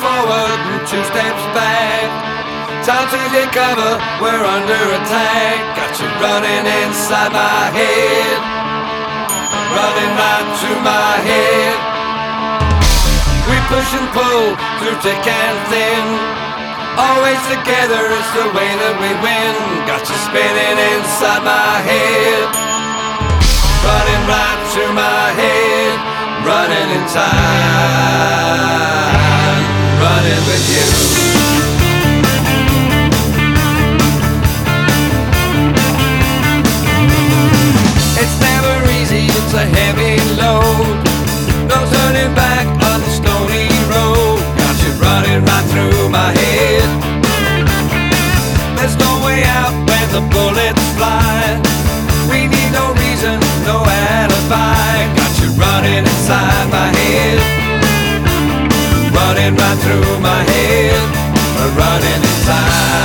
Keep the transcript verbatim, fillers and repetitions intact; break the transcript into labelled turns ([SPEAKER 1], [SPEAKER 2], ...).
[SPEAKER 1] forward and two steps back. Time to get cover, we're under attack. Got you running inside my head, running right through my head. We push and pull through thick and thin, always together is the way that we win. Got you spinning inside my head, running right through my head, running in time, running with you. It's never easy, it's a heavy load, no turning back on the stony road. Got you running right through my head. There's no way out when the bullets fly. We need no reason, no alibi. Got you running inside my head, running right through my head, running inside.